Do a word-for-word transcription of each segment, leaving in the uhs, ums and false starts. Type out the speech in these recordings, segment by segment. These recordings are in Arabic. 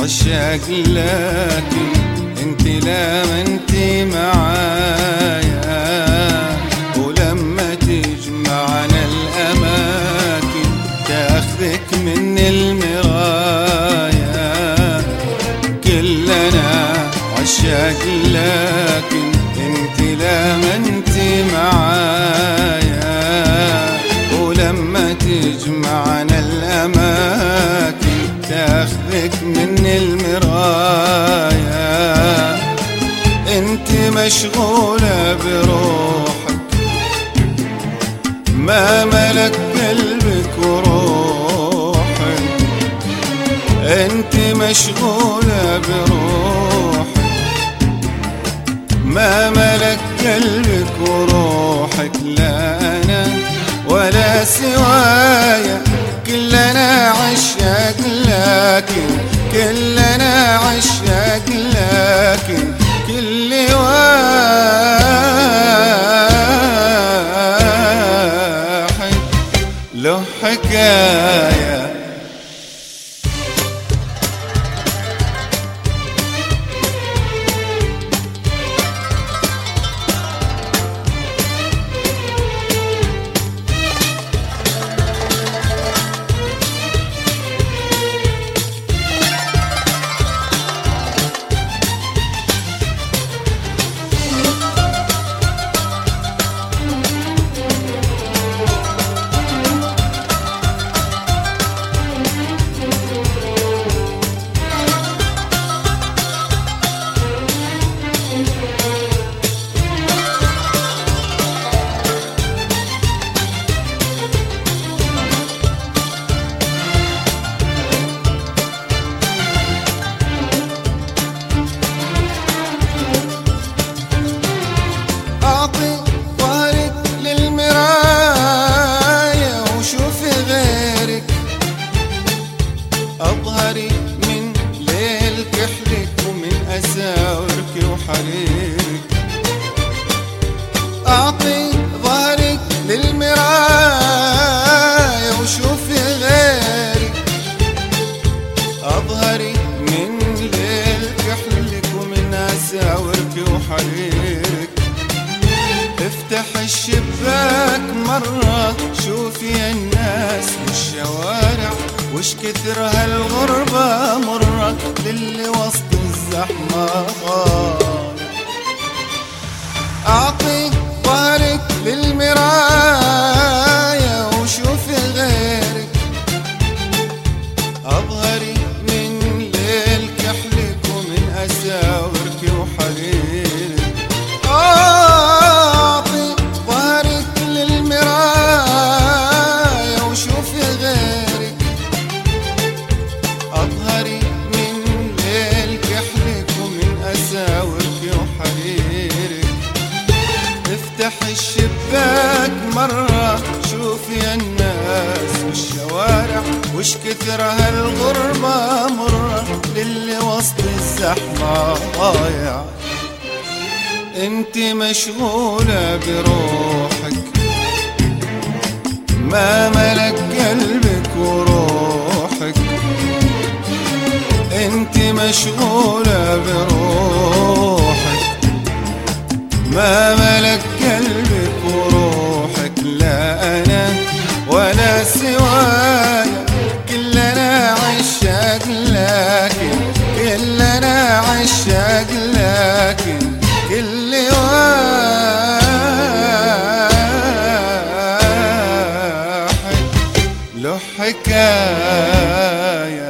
عشاق لكن انت لا ما انت معايا، ولما تجمعنا الاماكن تاخذك من المرايا. كلنا عشاق لكن انت لا ما انت معايا، ولما تجمعنا الاماكن تاخذك من المرايا. انت مشغولة بروحك ما ملك قلبك وروحك، انت مشغولة بروحك ما ملك قلبك وروحك. لا انا ولا سوايا كلنا عشاق لكن، كلنا عشاق لكن كل واحد له حكاية. أظهري من ليل كحلك ومن أساورك وحريرك، أعطي ظهرك للمراية وشوفي غيرك. أظهري من ليل كحلك ومن أساورك وحريرك. افتح الشباك مرة شوفي الناس والشوارع وش كثر هالغربة مرة للي وسط الزحمة غار. أعطي ظهرك للمراية وشوفي غيرك. أظهري من ليل كحلك ومن أساورك وحريرك. أعطي ظهرك للمراية وشوفي غيرك. أظهري من ليل كحلك ومن أساورك وحريرك. افتح الشباك مرة شوفي الناس والشوارع وش كثر هالغربة مرة للي وسط الزحمة ضايع. انت مشغولة بروحك ما ملك قلبك وروحك، انت مشغولة بروحك ما ملك قلبك وروحك. لا انا ولا سوايا كلنا عشاق لكن، كلنا عشاق لكن كل واحد له حكاية.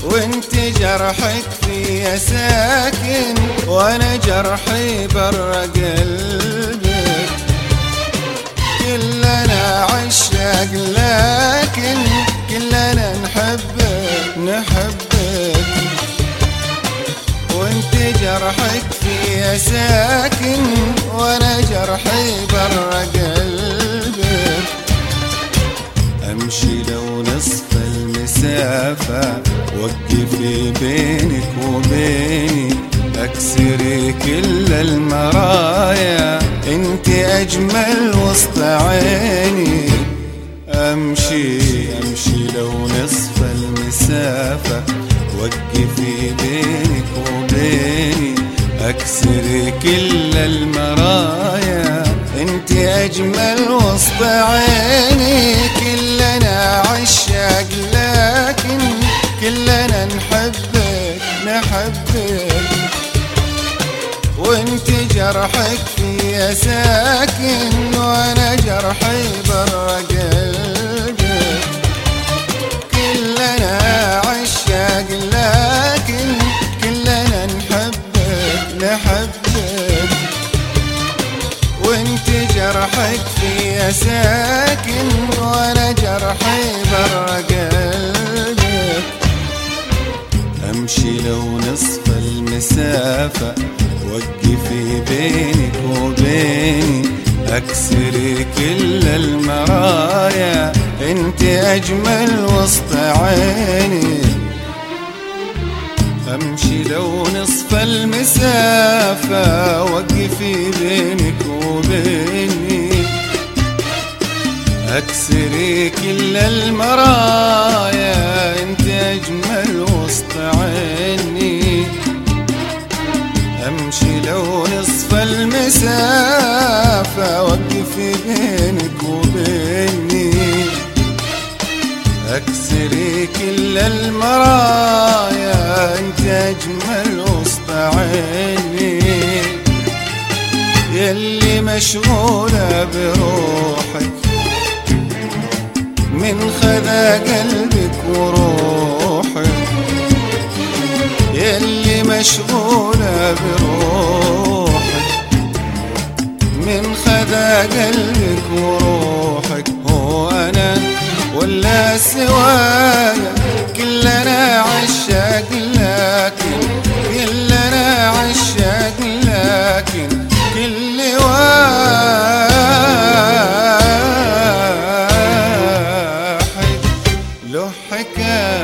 وانت جرحك فيا ساكن، وانا جرحي برا قلبك. كلنا عشاق لكن كلنا نحبك نحبك، وانت جرحك فيا ساكن، وانا جرحي برا قلبك. امشي لو نصف المسافة، وقفي بينك وبيني، اكسري كل المرايا، انت اجمل وسط عيني. امشي امشي لو نصف المسافة، وقفي بينك وبيني، اكسري كل المرايا، انت اجمل وسط عيني. كلنا عشاق لكن كلنا نحبك نحبك، وانت جرحك فيا ساكن، وانا جرحي برا قلبك. كلنا عشاق لكن كلنا نحبك نحبك، وانت جرحك فيا ساكن، وانا جرحي برا قلبك. امشي لو نصف المسافة، وقفي بينك وبيني، اكسري كل المرايا، انت اجمل وسط عيني. امشي لو نصف المسافة، وقفي بينك وبيني، اكسري كل المرايا، انت اجمل وسط عيني. امشي لو نصف المسافة، وقفي بينك وبيني، اكسري كل المرايا، انت اجمل وسط عيني. يلي مشغولة بروحك، من خذا قلبك وروحك. يلي مشغولة بروحك، من خذا قلبك وروحك. هو أنا ولا سوايا، كلنا عشاق لكن كلنا عشاق لكن كل واحد له حكاية.